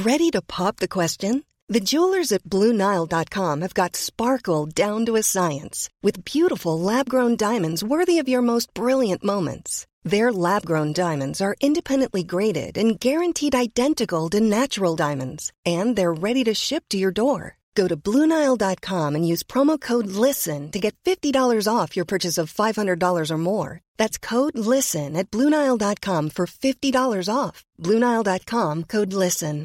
Ready to pop the question? The jewelers at BlueNile.com have got sparkle down to a science with beautiful lab-grown diamonds worthy of your most brilliant moments. Their lab-grown diamonds are independently graded and guaranteed identical to natural diamonds, and they're ready to ship to your door. Go to BlueNile.com and use promo code LISTEN to get $50 off your purchase of $500 or more. That's code LISTEN at BlueNile.com for $50 off. BlueNile.com, code LISTEN.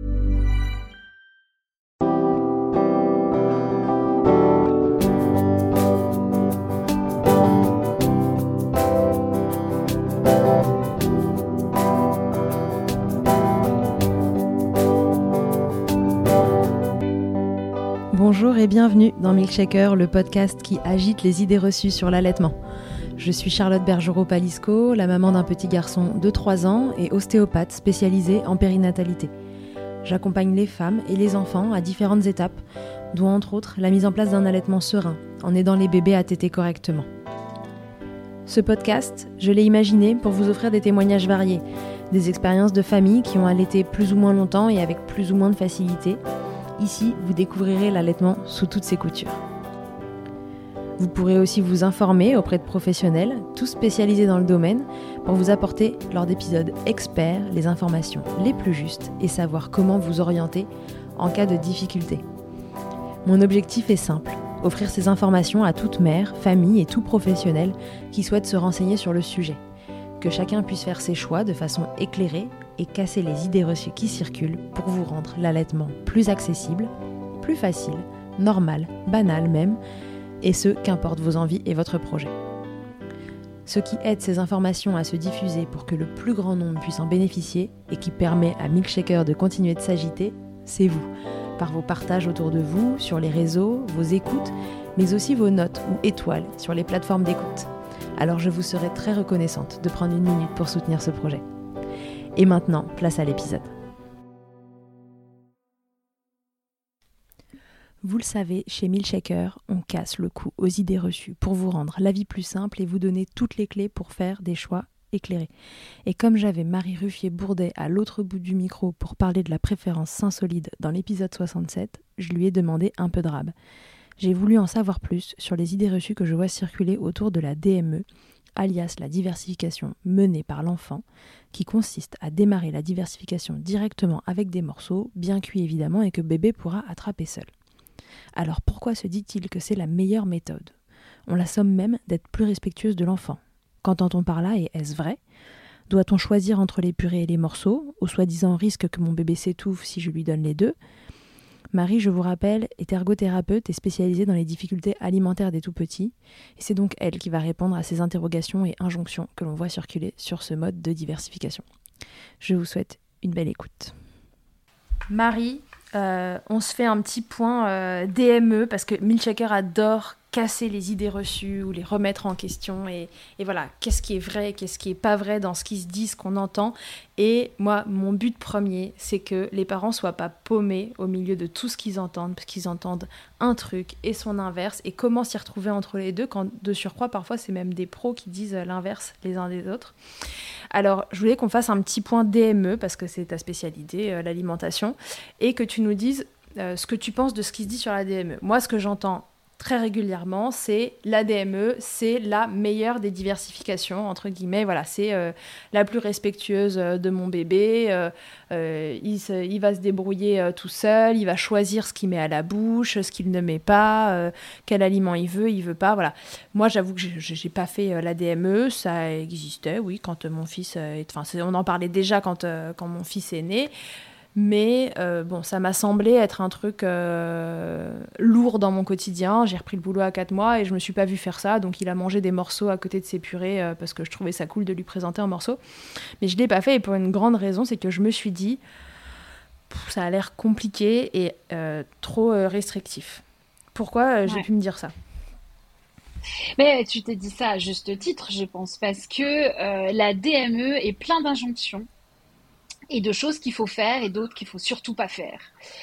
Bonjour et bienvenue dans Milkshaker, le podcast qui agite les idées reçues sur l'allaitement. Je suis Charlotte Bergerot-Palisco, la maman d'un petit garçon de 3 ans et ostéopathe spécialisée en périnatalité. J'accompagne les femmes et les enfants à différentes étapes, dont entre autres la mise en place d'un allaitement serein, en aidant les bébés à téter correctement. Ce podcast, je l'ai imaginé pour vous offrir des témoignages variés, des expériences de familles qui ont allaité plus ou moins longtemps et avec plus ou moins de facilité. Ici, vous découvrirez l'allaitement sous toutes ses coutures. Vous pourrez aussi vous informer auprès de professionnels, tous spécialisés dans le domaine, pour vous apporter, lors d'épisodes experts, les informations les plus justes et savoir comment vous orienter en cas de difficulté. Mon objectif est simple, offrir ces informations à toute mère, famille et tout professionnel qui souhaite se renseigner sur le sujet. Que chacun puisse faire ses choix de façon éclairée et casser les idées reçues qui circulent pour vous rendre l'allaitement plus accessible, plus facile, normal, banal même, et ce, qu'importe vos envies et votre projet. Ce qui aide ces informations à se diffuser pour que le plus grand nombre puisse en bénéficier et qui permet à Milkshaker de continuer de s'agiter, c'est vous, par vos partages autour de vous, sur les réseaux, vos écoutes, mais aussi vos notes ou étoiles sur les plateformes d'écoute. Alors je vous serai très reconnaissante de prendre une minute pour soutenir ce projet. Et maintenant, place à l'épisode. Vous le savez, chez Milkshaker, on casse le cou aux idées reçues pour vous rendre la vie plus simple et vous donner toutes les clés pour faire des choix éclairés. Et comme j'avais Marie Ruffier-Bourdet à l'autre bout du micro pour parler de la préférence sein solide dans l'épisode 67, je lui ai demandé un peu de rab. J'ai voulu en savoir plus sur les idées reçues que je vois circuler autour de la DME, alias la diversification menée par l'enfant, qui consiste à démarrer la diversification directement avec des morceaux, bien cuits évidemment, et que bébé pourra attraper seul. Alors pourquoi se dit-il que c'est la meilleure méthode ? On la somme même d'être plus respectueuse de l'enfant. Qu'entend-on par là et est-ce vrai ? Doit-on choisir entre les purées et les morceaux, au soi-disant risque que mon bébé s'étouffe si je lui donne les deux ? Marie, je vous rappelle, est ergothérapeute et spécialisée dans les difficultés alimentaires des tout-petits, et c'est donc elle qui va répondre à ces interrogations et injonctions que l'on voit circuler sur ce mode de diversification. Je vous souhaite une belle écoute. Marie, on se fait un petit point DME, parce que Milkshaker adore casser les idées reçues ou les remettre en question et voilà, qu'est-ce qui est vrai, qu'est-ce qui est pas vrai dans ce qui se dit, ce qu'on entend. Et moi, mon but premier, c'est que les parents soient pas paumés au milieu de tout ce qu'ils entendent, parce qu'ils entendent un truc et son inverse, et comment s'y retrouver entre les deux, quand de surcroît, parfois, c'est même des pros qui disent l'inverse les uns des autres. Alors, je voulais qu'on fasse un petit point DME, parce que c'est ta spécialité, l'alimentation, et que tu nous dises ce que tu penses de ce qui se dit sur la DME. Moi, ce que j'entends très régulièrement, c'est la DME, c'est la meilleure des diversifications, entre guillemets, voilà, c'est la plus respectueuse de mon bébé, il va se débrouiller tout seul, il va choisir ce qu'il met à la bouche, ce qu'il ne met pas, quel aliment il veut pas, voilà. Moi, j'avoue que j'ai pas fait la DME, ça existait, oui, quand mon fils, on en parlait déjà quand mon fils est né. Mais bon, ça m'a semblé être un truc lourd dans mon quotidien. J'ai repris le boulot à 4 mois et je me suis pas vue faire ça. Donc il a mangé des morceaux à côté de ses purées parce que je trouvais ça cool de lui présenter un morceau. Mais je l'ai pas fait, et pour une grande raison, c'est que je me suis dit ça a l'air compliqué et trop restrictif. Pourquoi j'ai pu me dire ça ? Mais tu t'es dit ça à juste titre, je pense, parce que la DME est plein d'injonctions et de choses qu'il faut faire et d'autres qu'il faut surtout pas faire.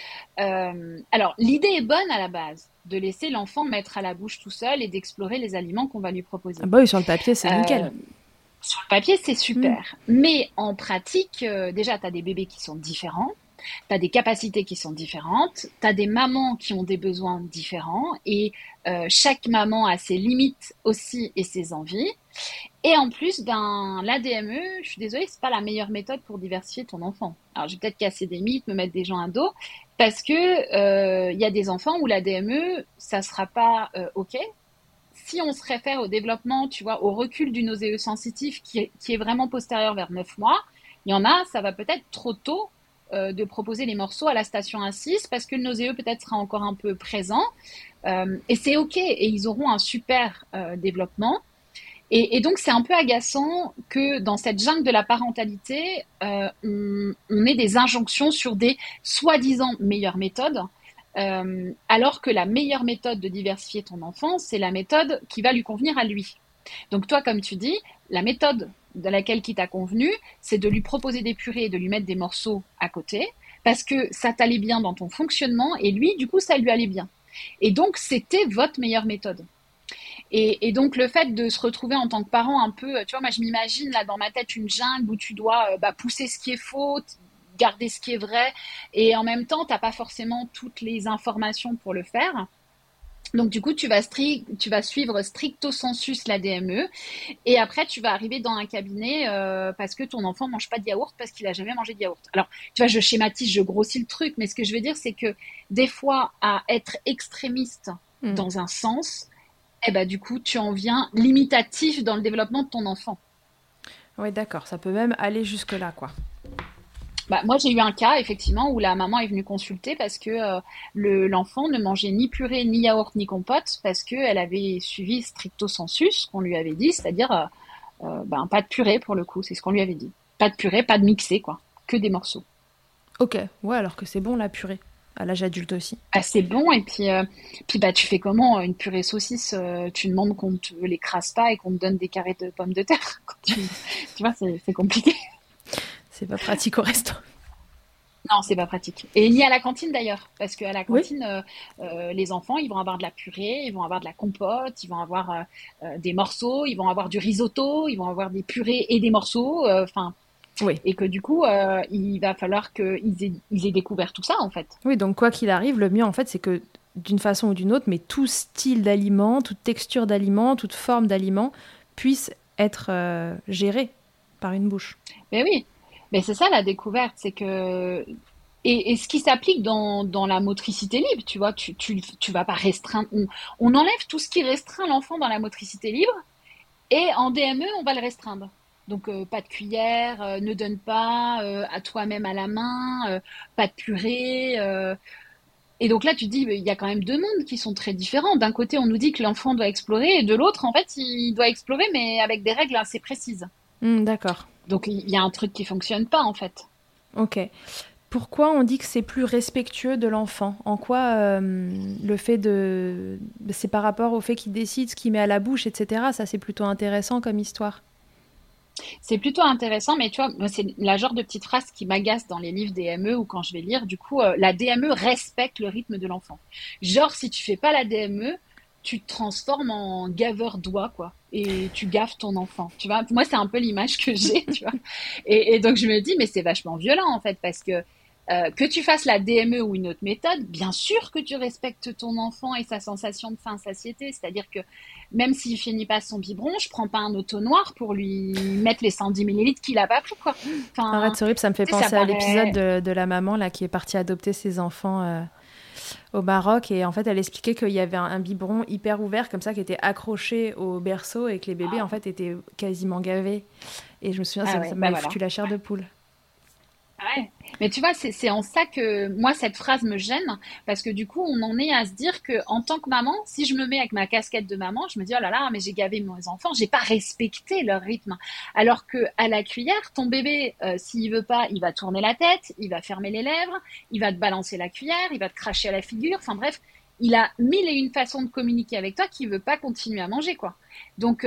Alors, l'idée est bonne à la base, de laisser l'enfant mettre à la bouche tout seul et d'explorer les aliments qu'on va lui proposer. Ah bah oui, sur le papier, c'est nickel. Sur le papier, c'est super. Mais en pratique, déjà, tu as des bébés qui sont différents. tu as des capacités qui sont différentes, tu as des mamans qui ont des besoins différents et chaque maman a ses limites aussi et ses envies. Et en plus, ben, la DME, je suis désolée, c'est pas la meilleure méthode pour diversifier ton enfant. Alors, je vais peut-être casser des mythes, me mettre des gens à dos, parce que il y a des enfants où la DME, ça sera pas OK. Si on se réfère au développement, tu vois, au recul du nauséeux sensitif qui est vraiment postérieur vers 9 mois, il y en a, ça va peut-être trop tôt de proposer les morceaux à la station 1-6 parce que le nauséeux peut-être sera encore un peu présent. Et c'est OK, et ils auront un super développement. Et donc, c'est un peu agaçant que dans cette jungle de la parentalité, on ait des injonctions sur des soi-disant meilleures méthodes, alors que la meilleure méthode de diversifier ton enfant, c'est la méthode qui va lui convenir à lui. Donc toi, comme tu dis, la méthode de laquelle qui t'a convenu, c'est de lui proposer des purées et de lui mettre des morceaux à côté, parce que ça t'allait bien dans ton fonctionnement, et lui, du coup, ça lui allait bien. Et donc, c'était votre meilleure méthode. Et donc, le fait de se retrouver en tant que parent un peu, tu vois, moi, je m'imagine là dans ma tête une jungle où tu dois pousser ce qui est faux, garder ce qui est vrai, et en même temps, tu n'as pas forcément toutes les informations pour le faire. Donc, du coup, tu vas suivre stricto sensus la DME, et après, tu vas arriver dans un cabinet parce que ton enfant mange pas de yaourt parce qu'il a jamais mangé de yaourt. Alors, tu vois, je schématise, je grossis le truc, mais ce que je veux dire, c'est que des fois, à être extrémiste dans un sens, eh ben, du coup, tu en viens limitatif dans le développement de ton enfant. Oui, d'accord. Ça peut même aller jusque-là, quoi. Bah, moi, j'ai eu un cas, effectivement, où la maman est venue consulter parce que l'enfant ne mangeait ni purée, ni yaourt, ni compote parce qu'elle avait suivi stricto sensus, ce qu'on lui avait dit, c'est-à-dire pas de purée pour le coup, c'est ce qu'on lui avait dit. Pas de purée, pas de mixé, quoi. Que des morceaux. Ok, ouais, alors que c'est bon la purée, à l'âge adulte aussi. Ah, c'est bon, et puis tu fais comment une purée saucisse, tu demandes qu'on te l'écrase pas et qu'on te donne des carrés de pommes de terre. Tu vois, c'est compliqué. C'est pas pratique au resto. Non, c'est pas pratique. Et ni à la cantine d'ailleurs, parce qu'à la Oui. cantine, les enfants, ils vont avoir de la purée, ils vont avoir de la compote, ils vont avoir des morceaux, ils vont avoir du risotto, ils vont avoir des purées et des morceaux, Oui. et que du coup, il va falloir qu'ils aient découvert tout ça en fait. Oui, donc quoi qu'il arrive, le mieux en fait, c'est que d'une façon ou d'une autre, mais tout style d'aliment, toute texture d'aliment, toute forme d'aliment puisse être géré par une bouche. Mais oui, mais c'est ça la découverte, c'est que et ce qui s'applique dans la motricité libre, tu vois, tu vas pas restreindre. On enlève tout ce qui restreint l'enfant dans la motricité libre. Et en DME, on va le restreindre. Donc, pas de cuillère, ne donne pas à toi-même à la main, pas de purée. Et donc là, tu te dis, il y a quand même deux mondes qui sont très différents. D'un côté, on nous dit que l'enfant doit explorer, et de l'autre, en fait, il doit explorer, mais avec des règles assez précises. D'accord. Donc, il y a un truc qui fonctionne pas, en fait. Ok. Pourquoi on dit que c'est plus respectueux de l'enfant? En quoi le fait de... C'est par rapport au fait qu'il décide ce qu'il met à la bouche, etc. Ça, c'est plutôt intéressant comme histoire. C'est plutôt intéressant, mais tu vois, moi, c'est la genre de petite phrase qui m'agace dans les livres DME ou quand je vais lire. Du coup, la DME respecte le rythme de l'enfant. Genre, si tu fais pas la DME, tu te transformes en gaveur d'oie, quoi. Et tu gaffes ton enfant. Tu vois, moi, c'est un peu l'image que j'ai, tu vois. Et donc, je me dis, mais c'est vachement violent, en fait, parce que tu fasses la DME ou une autre méthode, bien sûr que tu respectes ton enfant et sa sensation de faim, satiété. C'est-à-dire que même s'il finit pas son biberon, je prends pas un auto-noir pour lui mettre les 110 millilitres qu'il a pas pris, quoi. Arrête, Enfin, c'est horrible, ça me fait tu sais, ça penser à l'épisode paraît... de la maman là, qui est partie adopter ses enfants au Maroc. Et en fait, elle expliquait qu'il y avait un biberon hyper ouvert, comme ça, qui était accroché au berceau et que les bébés, en fait, étaient quasiment gavés. Et je me souviens, ça m'avait foutu la chair de poule. Ouais. Mais tu vois, c'est en ça que moi, cette phrase me gêne, parce que du coup, on en est à se dire que en tant que maman, si je me mets avec ma casquette de maman, je me dis, oh là là, mais j'ai gavé mes enfants, j'ai pas respecté leur rythme. Alors que à la cuillère, ton bébé, s'il veut pas, il va tourner la tête, il va fermer les lèvres, il va te balancer la cuillère, il va te cracher à la figure, enfin bref, il a mille et une façons de communiquer avec toi qui veut pas continuer à manger, quoi. Donc,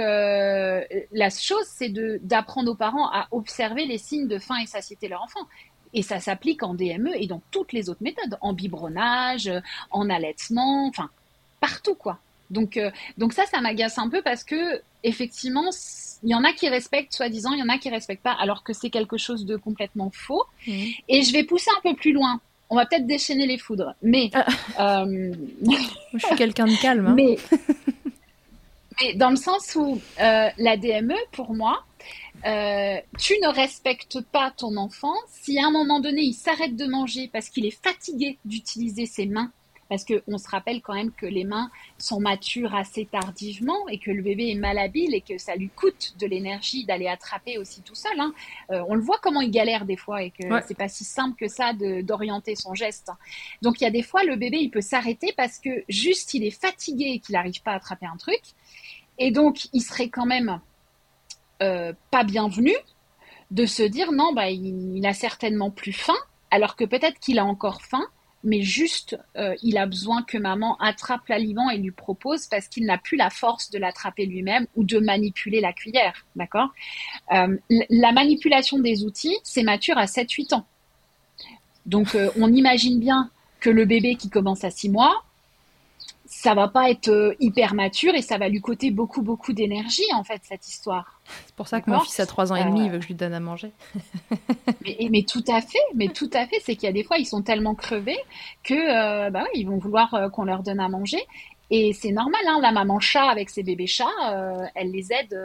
la chose, c'est d'apprendre aux parents à observer les signes de faim et satiété de leur enfant. Et ça s'applique en DME et dans toutes les autres méthodes, en biberonnage, en allaitement, enfin, partout, quoi. Donc ça m'agace un peu parce que, effectivement, Il y en a qui respectent, soi-disant, il y en a qui respectent pas, alors que c'est quelque chose de complètement faux. Et je vais pousser un peu plus loin. On va peut-être déchaîner les foudres, mais je suis quelqu'un de calme. Hein. mais dans le sens où la DME, pour moi, tu ne respectes pas ton enfant si à un moment donné il s'arrête de manger parce qu'il est fatigué d'utiliser ses mains, parce qu'on se rappelle quand même que les mains sont matures assez tardivement et que le bébé est malhabile et que ça lui coûte de l'énergie d'aller attraper aussi tout seul. Hein. On le voit comment il galère des fois et que c'est pas si simple que ça d'orienter son geste. Donc il y a des fois le bébé il peut s'arrêter parce que juste il est fatigué et qu'il n'arrive pas à attraper un truc, et donc il serait quand même pas bienvenu de se dire non, il a certainement plus faim, alors que peut-être qu'il a encore faim, mais juste il a besoin que maman attrape l'aliment et lui propose parce qu'il n'a plus la force de l'attraper lui-même ou de manipuler la cuillère, d'accord. La manipulation des outils, c'est mature à 7-8 ans. Donc on imagine bien que le bébé qui commence à 6 mois, ça va pas être hyper mature et ça va lui coûter beaucoup d'énergie en fait, cette histoire. C'est pour ça que mon fils a 3 ans et demi, il veut que je lui donne à manger. mais tout à fait, c'est qu'il y a des fois ils sont tellement crevés que ils vont vouloir qu'on leur donne à manger, et c'est normal, hein, la maman chat avec ses bébés chats, elle les aide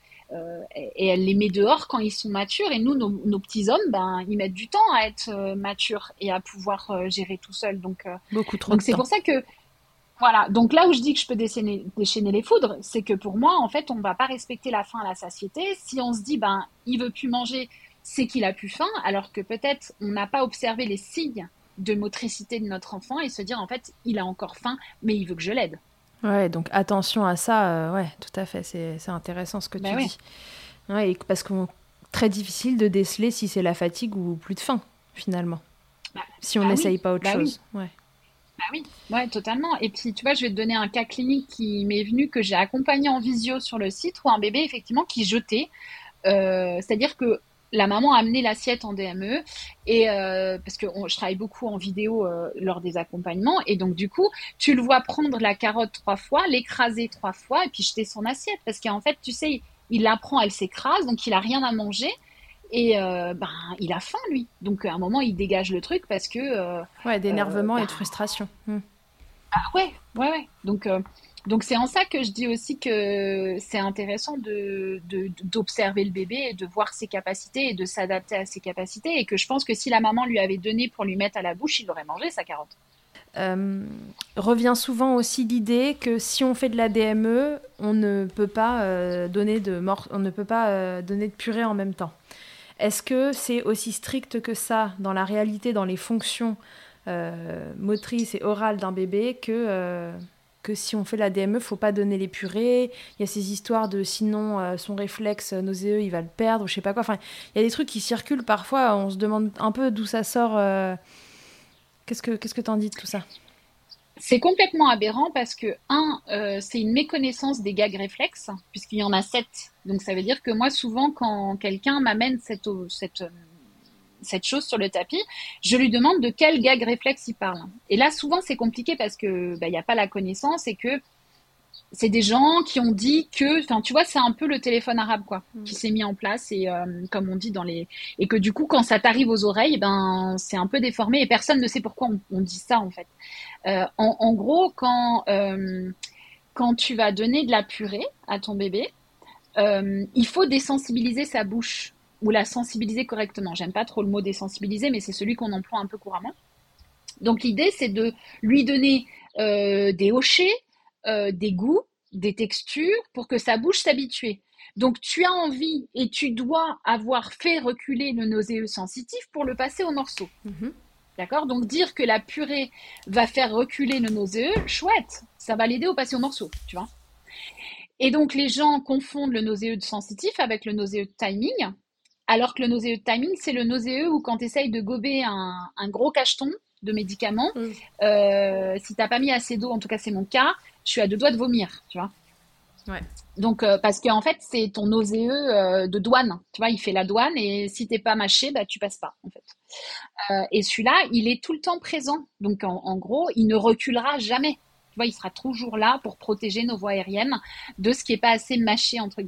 et elle les met dehors quand ils sont matures, et nous nos petits hommes, ils mettent du temps à être matures et à pouvoir gérer tout seuls, donc beaucoup trop donc de c'est temps. pour ça que voilà, donc là où je dis que je peux déchaîner les foudres, c'est que pour moi, en fait, on ne va pas respecter la faim à la satiété. Si on se dit, il veut plus manger, c'est qu'il a plus faim, alors que peut-être on n'a pas observé les signes de motricité de notre enfant et se dire, en fait, il a encore faim, mais il veut que je l'aide. Ouais, donc attention à ça, ouais, tout à fait, c'est intéressant ce que tu dis. Ouais, parce que très difficile de déceler si c'est la fatigue ou plus de faim, finalement, si on n'essaye pas autre chose. Ouais. Oui, ouais, totalement. Et puis, tu vois, je vais te donner un cas clinique qui m'est venu, que j'ai accompagné en visio sur le site, où un bébé, effectivement, qui jetait. C'est-à-dire que la maman a amené l'assiette en DME, et parce que je travaille beaucoup en vidéo lors des accompagnements, et donc du coup, tu le vois prendre la carotte 3 fois, l'écraser 3 fois, et puis jeter son assiette. Parce qu'en fait, tu sais, il la prend, elle s'écrase, donc il a rien à manger. Et il a faim, lui. Donc, à un moment, il dégage le truc parce que... d'énervement et de frustration. Ouais. Donc, c'est en ça que je dis aussi que c'est intéressant d'observer le bébé et de voir ses capacités et de s'adapter à ses capacités. Et que je pense que si la maman lui avait donné pour lui mettre à la bouche, il aurait mangé sa carotte. Revient souvent aussi l'idée que si on fait de la DME, on ne peut pas donner de purée en même temps. Est-ce que c'est aussi strict que ça dans la réalité, dans les fonctions motrices et orales d'un bébé, que si on fait la DME, il ne faut pas donner les purées? Il y a ces histoires de sinon son réflexe nauséeux, il va le perdre, je ne sais pas quoi. Enfin, il y a des trucs qui circulent parfois, on se demande un peu d'où ça sort. Qu'est-ce que tu en dis de tout ça? C'est complètement aberrant parce que, c'est une méconnaissance des gags réflexes, puisqu'il y en a 7. Donc, ça veut dire que moi, souvent, quand quelqu'un m'amène cette chose sur le tapis, je lui demande de quel gag réflexe il parle. Et là, souvent, c'est compliqué parce que il n'y a pas la connaissance et que c'est des gens qui ont dit que, enfin, tu vois, c'est un peu le téléphone arabe, quoi, qui s'est mis en place, et comme on dit et que du coup, quand ça t'arrive aux oreilles, c'est un peu déformé et personne ne sait pourquoi on dit ça, en fait. En gros, quand tu vas donner de la purée à ton bébé, il faut désensibiliser sa bouche ou la sensibiliser correctement. J'aime pas trop le mot désensibiliser, mais c'est celui qu'on emploie un peu couramment. Donc l'idée, c'est de lui donner des hochets, des goûts, des textures pour que sa bouche s'habitue. Donc tu as envie et tu dois avoir fait reculer le nauséeux sensitif pour le passer au morceau. D'accord? Donc dire que la purée va faire reculer le nauséeux, chouette, ça va l'aider au passer au morceau, tu vois. Et donc les gens confondent le nauséeux de sensitif avec le nauséeux de timing, alors que le nauséeux de timing, c'est le nauséeux où quand tu essayes de gober un gros cacheton de médicaments, si t'as pas mis assez d'eau, en tout cas c'est mon cas, je suis à 2 doigts de vomir, tu vois. Ouais. Donc parce qu'en fait c'est ton nauséeux de douane, tu vois, il fait la douane et si t'es pas mâché, tu passes pas en fait. Et celui-là, il est tout le temps présent, donc en gros, il ne reculera jamais. Tu vois, il sera toujours là pour protéger nos voies aériennes de ce qui est pas assez mâché entre guillemets.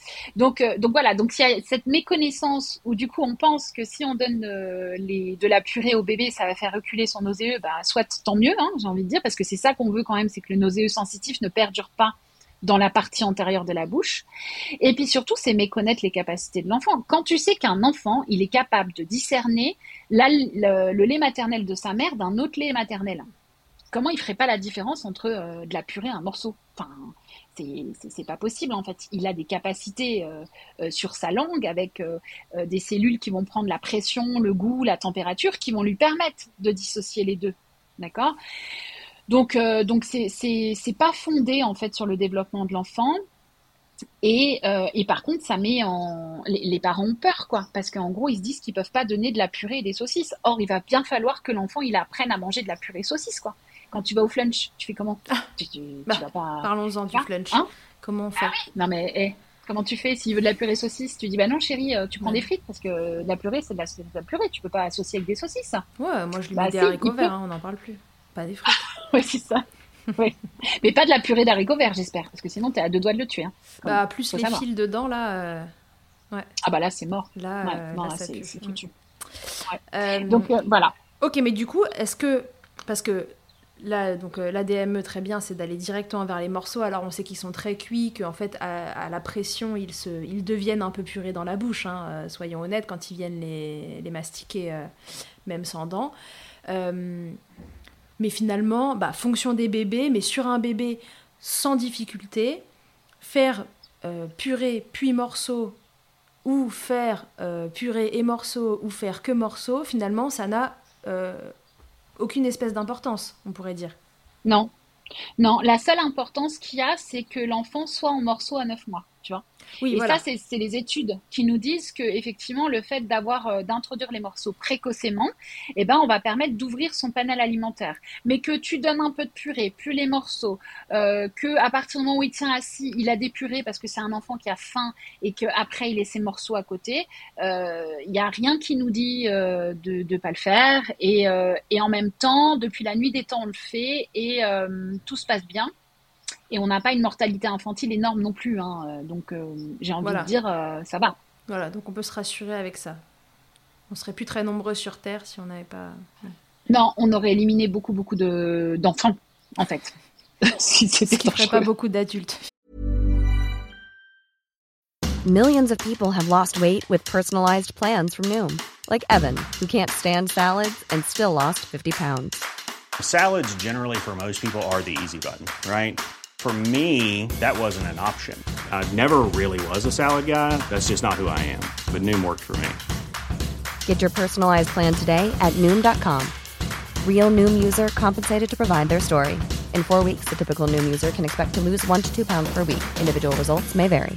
Donc voilà, donc il y a cette méconnaissance où du coup on pense que si on donne de la purée au bébé, ça va faire reculer son nauséeux, soit tant mieux, hein, j'ai envie de dire, parce que c'est ça qu'on veut quand même, c'est que le nauséeux sensitif ne perdure pas dans la partie antérieure de la bouche. Et puis surtout, c'est méconnaître les capacités de l'enfant. Quand tu sais qu'un enfant, il est capable de discerner le lait maternel de sa mère d'un autre lait maternel, comment il ferait pas la différence entre de la purée et un morceau? Enfin, c'est pas possible en fait. Il a des capacités sur sa langue avec des cellules qui vont prendre la pression, le goût, la température, qui vont lui permettre de dissocier les deux. D'accord? Donc c'est pas fondé en fait sur le développement de l'enfant. Et par contre, ça met les parents ont peur, quoi, parce qu'en gros, ils se disent qu'ils peuvent pas donner de la purée et des saucisses. Or, il va bien falloir que l'enfant il apprenne à manger de la purée et saucisses, quoi. Quand tu vas au flunch, tu fais comment? Tu vas pas. Parlons-en du flunch. Hein? Comment on fait? Non mais comment tu fais s'il veut de la purée et saucisses? Tu dis bah non chérie, tu prends des frites parce que de la purée c'est de la purée, tu peux pas associer avec des saucisses. Ouais, moi je lui mets des haricots verts, on n'en parle plus. Pas des frites. Ouais, c'est ça. Ouais. Mais pas de la purée d'haricots verts, j'espère, parce que sinon t'es à deux doigts de le tuer. Hein. Plus les fils dedans là. Ouais. Ah bah là c'est mort. Là, non, là c'est foutu. Ouais. Donc voilà. Ok, mais du coup, est-ce que parce que là, donc l'ADME très bien, c'est d'aller directement vers les morceaux. Alors on sait qu'ils sont très cuits, qu'en fait à la pression ils deviennent un peu purés dans la bouche. Hein, soyons honnêtes, quand ils viennent les mastiquer, même sans dents. Mais finalement, fonction des bébés, mais sur un bébé sans difficulté, faire purée puis morceau, ou faire purée et morceau, ou faire que morceau, finalement, ça n'a aucune espèce d'importance, on pourrait dire. Non, la seule importance qu'il y a, c'est que l'enfant soit en morceaux à 9 mois, tu vois. Oui, Et voilà. ça, c'est les études qui nous disent que effectivement, le fait d'introduire les morceaux précocement, on va permettre d'ouvrir son panel alimentaire. Mais que tu donnes un peu de purée, plus les morceaux, que à partir du moment où il tient assis, il a des purées parce que c'est un enfant qui a faim et qu'après il laisse ses morceaux à côté, il y a rien qui nous dit de pas le faire. Et en même temps, depuis la nuit des temps, on le fait et tout se passe bien. Et on n'a pas une mortalité infantile énorme non plus. Hein. Donc, j'ai envie de dire, ça va. Voilà, donc on peut se rassurer avec ça. On serait plus très nombreux sur Terre si on n'avait pas... Non, on aurait éliminé beaucoup d'enfants, en fait. Si c'était ce qui ferait pas beaucoup d'adultes. Millions of people have lost weight with personalized plans from Noom. Like Evan, who can't stand salads and still lost 50 pounds. Salads generally for most people are the easy button, right? For me, that wasn't an option. I never really was a salad guy. That's just not who I am. But Noom worked for me. Get your personalized plan today at Noom.com. Real Noom user compensated to provide their story. In 4 weeks, the typical Noom user can expect to lose 1 to 2 pounds per week. Individual results may vary.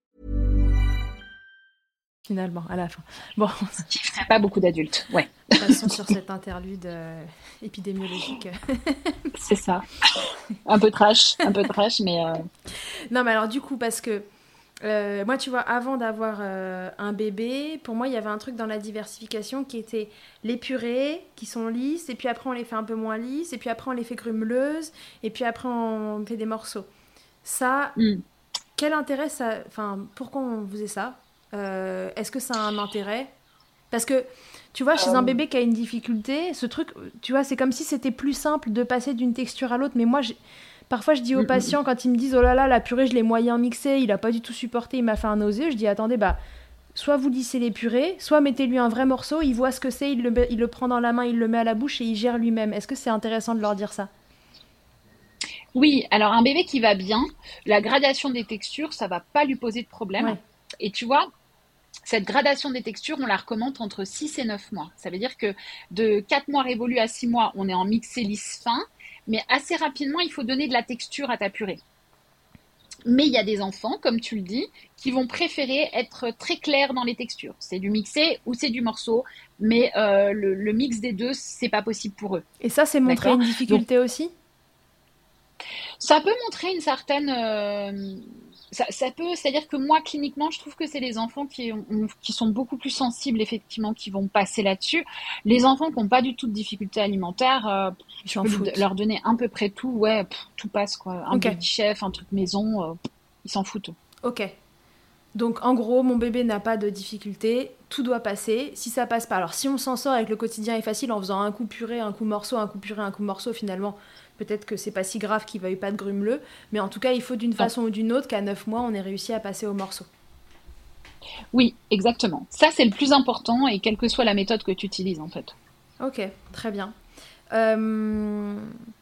Finalement, à la fin. Bon. Ce qui ne ferait pas beaucoup d'adultes, ouais. Passons sur cet interlude épidémiologique. C'est ça. Un peu trash, mais... Non, mais alors du coup, parce que moi, tu vois, avant d'avoir un bébé, pour moi, il y avait un truc dans la diversification qui était les purées, qui sont lisses, et puis après, on les fait un peu moins lisses, et puis après, on les fait grumeleuses, et puis après, on fait des morceaux. Ça, quel intérêt ça... Enfin, pourquoi on faisait ça ? Est-ce que ça a un intérêt ? Parce que, tu vois, chez un bébé qui a une difficulté, ce truc, tu vois, c'est comme si c'était plus simple de passer d'une texture à l'autre. Mais moi, parfois, je dis aux patients, quand ils me disent « Oh là là, la purée, je l'ai moyen mixée, il a pas du tout supporté, il m'a fait un nausée », je dis « Attendez, soit vous lissez les purées, soit mettez-lui un vrai morceau, il voit ce que c'est, il le prend dans la main, il le met à la bouche et il gère lui-même. » Est-ce que c'est intéressant de leur dire ça ? Oui, alors un bébé qui va bien, la gradation des textures, ça va pas lui poser de problème. Ouais. Et tu vois, cette gradation des textures, on la recommande entre 6 et 9 mois. Ça veut dire que de 4 mois révolus à 6 mois, on est en mixé lisse fin, mais assez rapidement, il faut donner de la texture à ta purée. Mais il y a des enfants, comme tu le dis, qui vont préférer être très clairs dans les textures. C'est du mixé ou c'est du morceau, mais le mix des deux, c'est pas possible pour eux. Et ça, c'est montrer une difficulté aussi ? Ça peut montrer une certaine... Ça peut, c'est-à-dire que moi, cliniquement, je trouve que c'est les enfants qui sont beaucoup plus sensibles, effectivement, qui vont passer là-dessus. Les enfants qui n'ont pas du tout de difficultés alimentaires, je peux leur donner à peu près tout. Ouais, tout passe, quoi. Un petit chef, un truc maison, ils s'en foutent. Ok. Donc en gros, mon bébé n'a pas de difficulté, tout doit passer. Si ça passe pas, alors si on s'en sort et que le quotidien est facile en faisant un coup purée, un coup morceau, un coup purée, un coup morceau, finalement, peut-être que c'est pas si grave qu'il veuille pas de grumeleux. Mais en tout cas, il faut d'une façon ou d'une autre qu'à 9 mois, on ait réussi à passer au morceau. Oui, exactement. Ça, c'est le plus important et quelle que soit la méthode que tu utilises, en fait. Ok, très bien. On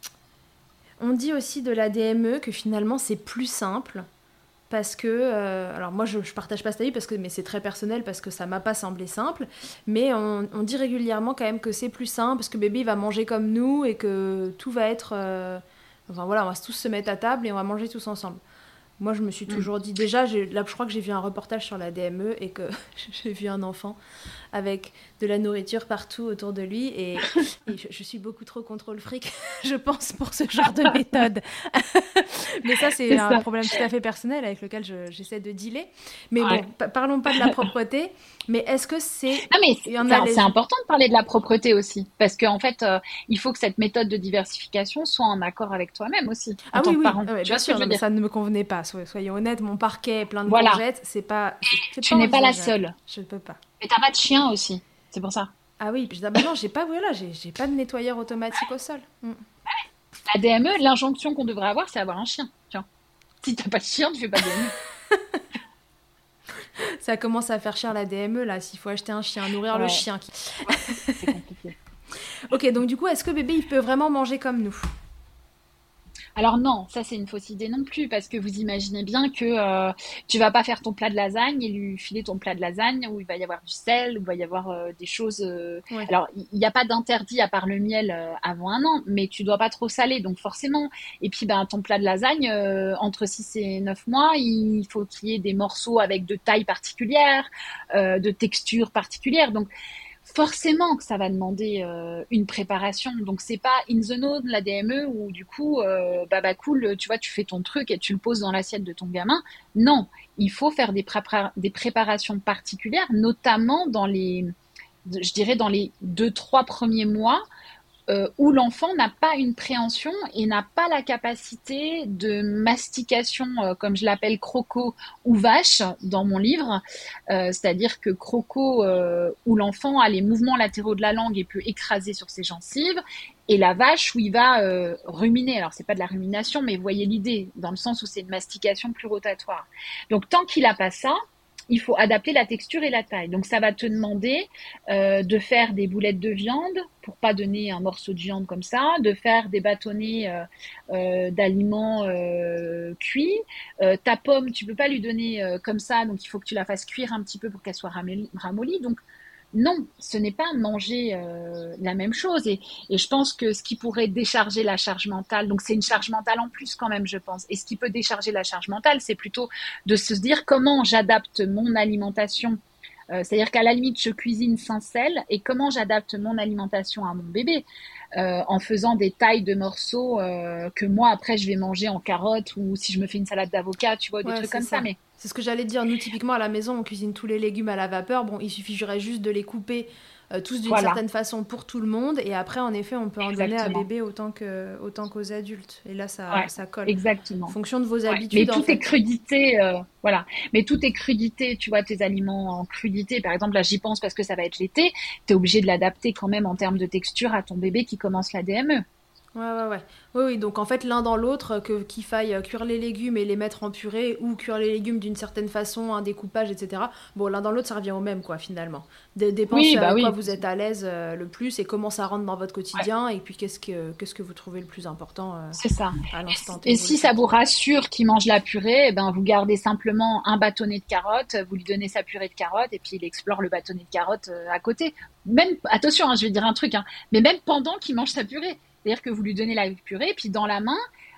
dit aussi de la DME que finalement, c'est plus simple. Parce que, alors moi je partage pas cet avis mais c'est très personnel parce que ça m'a pas semblé simple, mais on dit régulièrement quand même que c'est plus simple parce que bébé il va manger comme nous et que tout va être, enfin voilà, on va tous se mettre à table et on va manger tous ensemble. Moi je me suis toujours dit, déjà là je crois que j'ai vu un reportage sur la DME et que j'ai vu un enfant avec de la nourriture partout autour de lui et je suis beaucoup trop contrôle fric je pense pour ce genre de méthode. Mais ça c'est un problème tout à fait personnel avec lequel j'essaie de dealer, mais bon, parlons pas de la propreté, mais est-ce que c'est c'est important de parler de la propreté aussi parce qu'en fait il faut que cette méthode de diversification soit en accord avec toi-même aussi en tant que parent. Bien sûr, mais ça ne me convenait pas, soyons honnêtes, mon parquet est plein de courgettes, c'est pas tu n'es pas la seule. Je ne peux pas. Mais t'as pas de chien aussi, c'est pour ça. Ah oui, puis non, j'ai pas de nettoyeur automatique au sol. La DME, l'injonction qu'on devrait avoir, c'est avoir un chien. Tiens. Si t'as pas de chien, tu fais pas de DME. Ça commence à faire cher la DME là, s'il faut acheter un chien, nourrir le chien. C'est compliqué. Ok, donc du coup, est-ce que bébé il peut vraiment manger comme nous ? Alors non, ça c'est une fausse idée non plus, parce que vous imaginez bien que tu vas pas faire ton plat de lasagne et lui filer ton plat de lasagne où il va y avoir du sel, où il va y avoir des choses... Alors, il n'y a pas d'interdit à part le miel avant 1 an, mais tu dois pas trop saler, donc forcément. Et puis, ton plat de lasagne, entre 6 et 9 mois, il faut qu'il y ait des morceaux avec de taille particulière, de texture particulière, donc... Forcément que ça va demander une préparation. Donc, c'est pas in the zone, la DME, où du coup, cool, tu vois, tu fais ton truc et tu le poses dans l'assiette de ton gamin. Non, il faut faire des préparations particulières, notamment dans les 2-3 premiers mois, où l'enfant n'a pas une préhension et n'a pas la capacité de mastication, comme je l'appelle croco ou vache dans mon livre, c'est-à-dire que croco, où l'enfant a les mouvements latéraux de la langue et peut écraser sur ses gencives, et la vache où il va ruminer. Alors c'est pas de la rumination, mais vous voyez l'idée, dans le sens où c'est une mastication plus rotatoire. Donc tant qu'il a pas ça, il faut adapter la texture et la taille. Donc, ça va te demander de faire des boulettes de viande pour pas donner un morceau de viande comme ça, de faire des bâtonnets d'aliments cuits. Ta pomme, tu peux pas lui donner comme ça, donc il faut que tu la fasses cuire un petit peu pour qu'elle soit ramollie. Donc, non, ce n'est pas manger la même chose. Et je pense que ce qui pourrait décharger la charge mentale, donc c'est une charge mentale en plus quand même, je pense. Et ce qui peut décharger la charge mentale, c'est plutôt de se dire comment j'adapte mon alimentation. C'est-à-dire qu'à la limite, je cuisine sans sel et comment j'adapte mon alimentation à mon bébé en faisant des tailles de morceaux que moi, après, je vais manger en carottes ou si je me fais une salade d'avocat, tu vois, des trucs comme ça. Mais... C'est ce que j'allais te dire. Nous, typiquement, à la maison, on cuisine tous les légumes à la vapeur. Bon, il suffirait juste de les couper tous d'une certaine façon pour tout le monde. Et après, en effet, on peut en donner à bébé autant qu'aux adultes. Et là, ça colle. Exactement. En fonction de vos habitudes. Mais tout est crudité, Mais tout est crudité, tu vois, tes aliments en crudité. Par exemple, là, j'y pense parce que ça va être l'été. T'es obligé de l'adapter quand même en termes de texture à ton bébé qui commence la DME. Ouais. Oui, donc en fait, l'un dans l'autre, qu'il faille cuire les légumes et les mettre en purée ou cuire les légumes d'une certaine façon, un découpage, etc. Bon, l'un dans l'autre, ça revient au même, quoi, finalement. Dépend quoi vous êtes à l'aise le plus et comment ça rentre dans votre quotidien et puis qu'est-ce que vous trouvez le plus important c'est ça. À l'instant T. Et si ça vous rassure qu'il mange la purée, vous gardez simplement un bâtonnet de carottes, vous lui donnez sa purée de carottes et puis il explore le bâtonnet de carottes à côté. Même, attention, je vais dire un truc, mais même pendant qu'il mange sa purée. C'est-à-dire que vous lui donnez la purée, puis dans la main,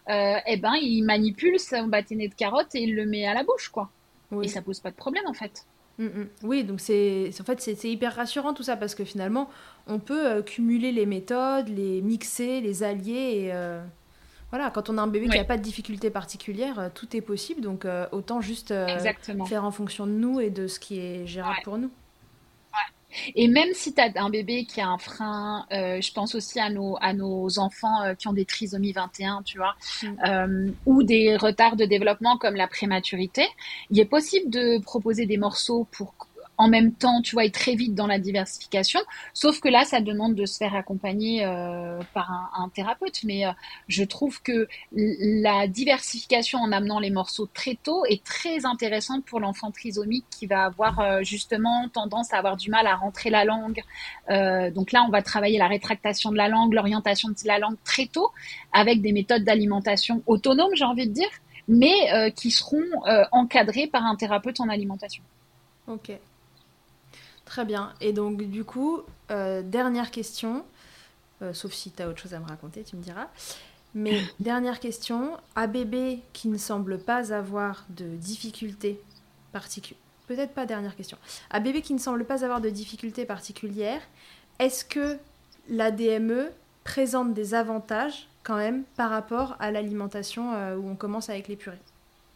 il manipule son bâtonnet de carottes et il le met à la bouche, quoi. Oui. Et ça pose pas de problème, en fait. Oui, donc c'est hyper rassurant tout ça, parce que finalement, on peut cumuler les méthodes, les mixer, les allier, et voilà, quand on a un bébé qui n'a pas de difficulté particulière, tout est possible, donc autant juste faire en fonction de nous et de ce qui est gérable pour nous. Et même si tu as un bébé qui a un frein, je pense aussi à nos enfants qui ont des trisomies 21, tu vois, ou des retards de développement comme la prématurité, il est possible de proposer des morceaux pour en même temps, tu vois, et très vite dans la diversification. Sauf que là, ça demande de se faire accompagner par un thérapeute. Mais je trouve que la diversification en amenant les morceaux très tôt est très intéressante pour l'enfant trisomique qui va avoir justement tendance à avoir du mal à rentrer la langue. Donc là, on va travailler la rétractation de la langue, l'orientation de la langue très tôt avec des méthodes d'alimentation autonomes, j'ai envie de dire, mais qui seront encadrées par un thérapeute en alimentation. Ok. Très bien. Et donc, du coup, dernière question, sauf si tu as autre chose à me raconter, tu me diras. Mais dernière question, à bébé qui ne semble pas avoir de difficultés particulières, peut-être pas dernière question, à bébé qui ne semble pas avoir de difficultés particulières, est-ce que la DME présente des avantages quand même par rapport à l'alimentation où on commence avec les purées?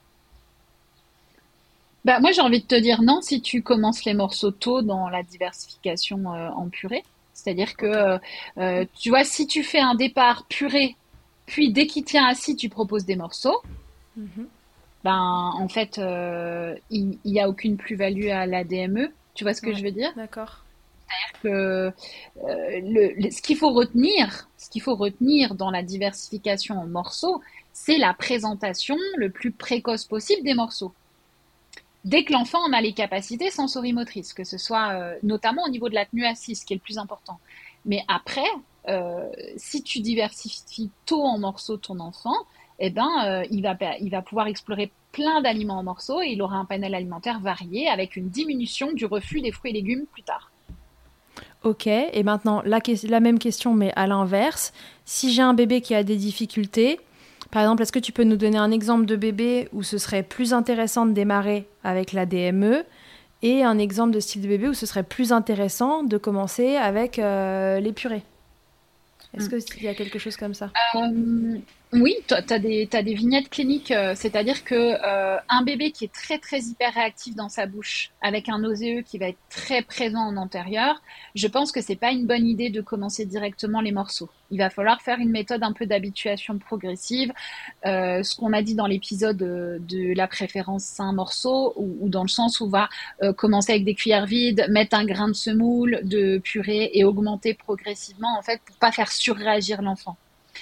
Bah, moi, j'ai envie de te dire non si tu commences les morceaux tôt dans la diversification en purée. C'est-à-dire que, tu vois, si tu fais un départ purée, puis dès qu'il tient assis, tu proposes des morceaux, ben, en fait, il n'y a aucune plus-value à la DME. Tu vois ce que je veux dire? D'accord. Que ce qu'il faut retenir dans la diversification en morceaux, c'est la présentation le plus précoce possible des morceaux. Dès que l'enfant en a les capacités sensorimotrices, que ce soit notamment au niveau de la tenue assise, qui est le plus important. Mais après, si tu diversifies tôt en morceaux ton enfant, eh ben, il va pouvoir explorer plein d'aliments en morceaux et il aura un panel alimentaire varié avec une diminution du refus des fruits et légumes plus tard. Ok, et maintenant, la même question, mais à l'inverse. Si j'ai un bébé qui a des difficultés, par exemple, est-ce que tu peux nous donner un exemple de bébé où ce serait plus intéressant de démarrer avec la DME et un exemple de style de bébé où ce serait plus intéressant de commencer avec les purées? Est-ce qu'il y a quelque chose comme ça? Oui, tu as des vignettes cliniques, c'est-à-dire que un bébé qui est très très hyper réactif dans sa bouche, avec un nauséeux qui va être très présent en antérieur, je pense que c'est pas une bonne idée de commencer directement les morceaux. Il va falloir faire une méthode un peu d'habituation progressive, ce qu'on a dit dans l'épisode de la préférence sein morceau, ou dans le sens où on va commencer avec des cuillères vides, mettre un grain de semoule, de purée et augmenter progressivement en fait pour pas faire surréagir l'enfant.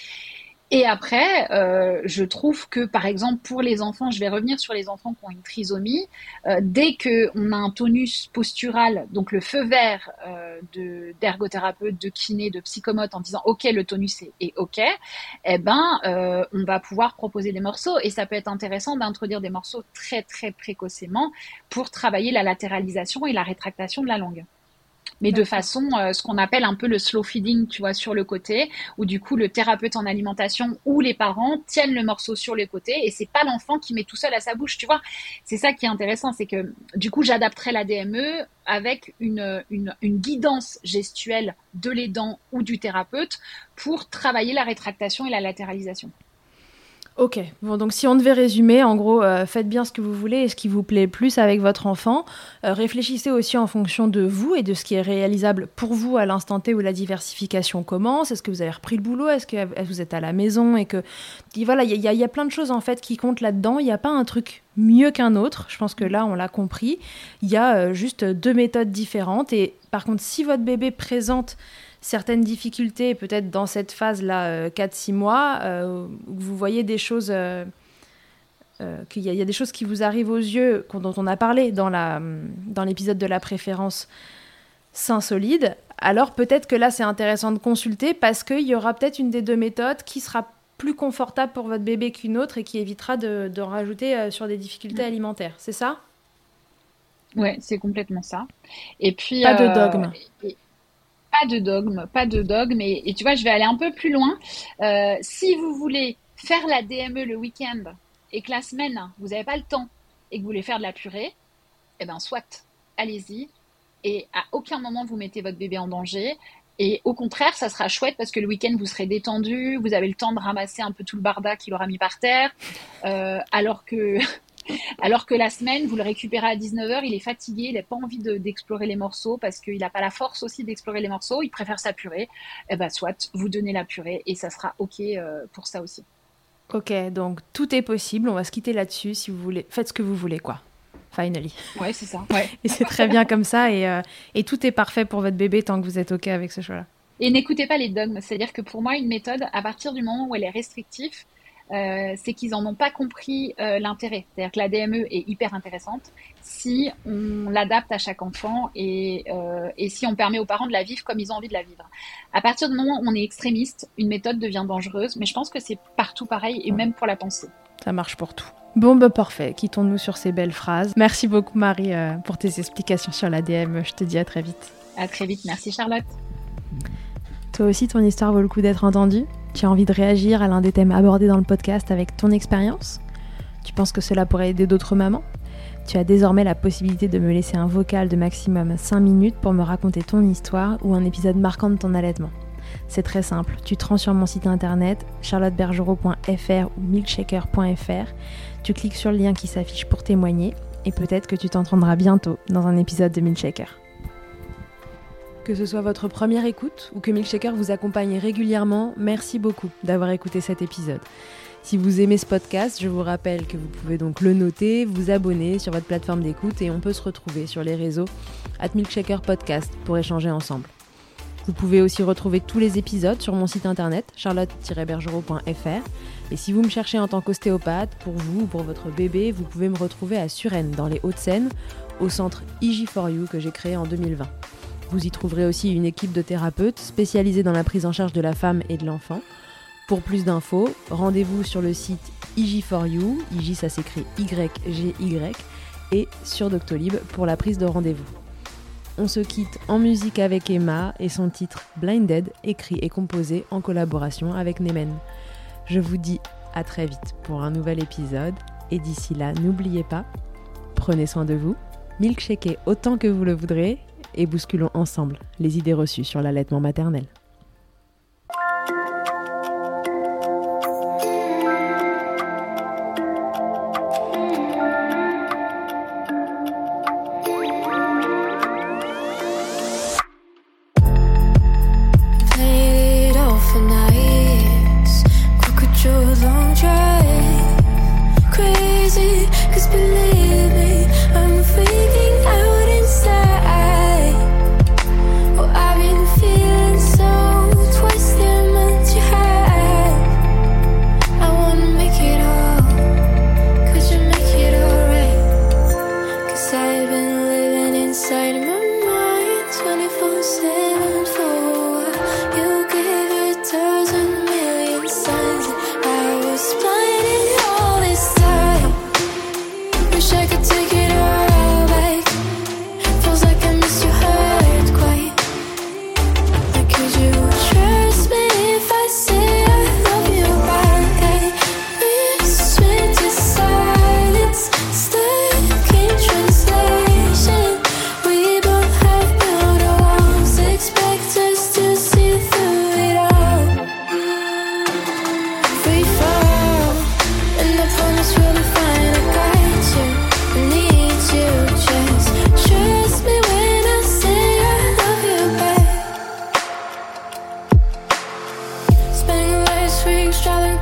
Et après, je trouve que, par exemple, pour les enfants, je vais revenir sur les enfants qui ont une trisomie, dès qu'on a un tonus postural, donc le feu vert d'ergothérapeute, de kiné, de psychomote, en disant « Ok, le tonus est OK », eh ben, on va pouvoir proposer des morceaux. Et ça peut être intéressant d'introduire des morceaux très, très précocement pour travailler la latéralisation et la rétractation de la langue. Mais de façon, ce qu'on appelle un peu le slow feeding, tu vois, sur le côté, où du coup, le thérapeute en alimentation ou les parents tiennent le morceau sur le côté et c'est pas l'enfant qui met tout seul à sa bouche, tu vois. C'est ça qui est intéressant, c'est que du coup, j'adapterai la DME avec une guidance gestuelle de l'aidant ou du thérapeute pour travailler la rétractation et la latéralisation. Ok, bon, donc si on devait résumer, en gros, faites bien ce que vous voulez et ce qui vous plaît le plus avec votre enfant. Réfléchissez aussi en fonction de vous et de ce qui est réalisable pour vous à l'instant T où la diversification commence. Est-ce que vous avez repris le boulot? Est-ce que vous êtes à la maison? Et voilà, il y a plein de choses en fait qui comptent là-dedans. Il n'y a pas un truc mieux qu'un autre. Je pense que là, on l'a compris. Il y a juste deux méthodes différentes. Et par contre, si votre bébé présente certaines difficultés, peut-être dans cette phase-là, 4-6 mois, où vous voyez des choses, qu'il y a des choses qui vous arrivent aux yeux, dont on a parlé dans l'épisode de la préférence sein solide, alors peut-être que là, c'est intéressant de consulter parce qu'il y aura peut-être une des deux méthodes qui sera plus confortable pour votre bébé qu'une autre et qui évitera de rajouter sur des difficultés alimentaires. C'est ça? Ouais, c'est complètement ça. Et puis, pas de dogme. Pas de dogme. Et tu vois, je vais aller un peu plus loin. Si vous voulez faire la DME le week-end et que la semaine, vous n'avez pas le temps et que vous voulez faire de la purée, eh ben soit, allez-y. Et à aucun moment, vous mettez votre bébé en danger. Et au contraire, ça sera chouette parce que le week-end, vous serez détendu, vous avez le temps de ramasser un peu tout le barda qu'il aura mis par terre. Alors que Alors que la semaine, vous le récupérez à 19h, il est fatigué, il n'a pas envie d'explorer les morceaux parce qu'il n'a pas la force aussi d'explorer les morceaux, il préfère sa purée. Eh ben, soit, vous donnez la purée et ça sera OK pour ça aussi. Ok, donc tout est possible, on va se quitter là-dessus si vous voulez. Faites ce que vous voulez, quoi. Finally. Ouais, c'est ça. Ouais. Et c'est très bien comme ça et tout est parfait pour votre bébé tant que vous êtes OK avec ce choix-là. Et n'écoutez pas les dogmes. C'est-à-dire que pour moi, une méthode, à partir du moment où elle est restrictive, c'est qu'ils n'en ont pas compris l'intérêt. C'est-à-dire que la DME est hyper intéressante si on l'adapte à chaque enfant et si on permet aux parents de la vivre comme ils ont envie de la vivre. À partir du moment où on est extrémiste, une méthode devient dangereuse, mais je pense que c'est partout pareil et même pour la pensée. Ça marche pour tout. Bon, bah parfait. Quittons-nous sur ces belles phrases. Merci beaucoup Marie pour tes explications sur la DME. Je te dis à très vite. À très vite. Merci Charlotte. Toi aussi, ton histoire vaut le coup d'être entendue ? Tu as envie de réagir à l'un des thèmes abordés dans le podcast avec ton expérience ? Tu penses que cela pourrait aider d'autres mamans ? Tu as désormais la possibilité de me laisser un vocal de maximum 5 minutes pour me raconter ton histoire ou un épisode marquant de ton allaitement. C'est très simple, tu te rends sur mon site internet charlottebergerot.fr ou milkshaker.fr, tu cliques sur le lien qui s'affiche pour témoigner et peut-être que tu t'entendras bientôt dans un épisode de Milkshaker. Que ce soit votre première écoute ou que Milkshaker vous accompagne régulièrement, merci beaucoup d'avoir écouté cet épisode. Si vous aimez ce podcast, je vous rappelle que vous pouvez donc le noter, vous abonner sur votre plateforme d'écoute et on peut se retrouver sur les réseaux @milkshakerpodcast pour échanger ensemble. Vous pouvez aussi retrouver tous les épisodes sur mon site internet charlotte-bergerot.fr et si vous me cherchez en tant qu'ostéopathe, pour vous ou pour votre bébé, vous pouvez me retrouver à Suresnes dans les Hauts-de-Seine au centre IG4U que j'ai créé en 2020. Vous y trouverez aussi une équipe de thérapeutes spécialisés dans la prise en charge de la femme et de l'enfant. Pour plus d'infos, rendez-vous sur le site IG4U, IG ça s'écrit YGY, et sur Doctolib pour la prise de rendez-vous. On se quitte en musique avec Emma et son titre Blinded, écrit et composé en collaboration avec Nemen. Je vous dis à très vite pour un nouvel épisode et d'ici là, n'oubliez pas, prenez soin de vous, milkshakez autant que vous le voudrez et bousculons ensemble les idées reçues sur l'allaitement maternel. Spending the last week traveling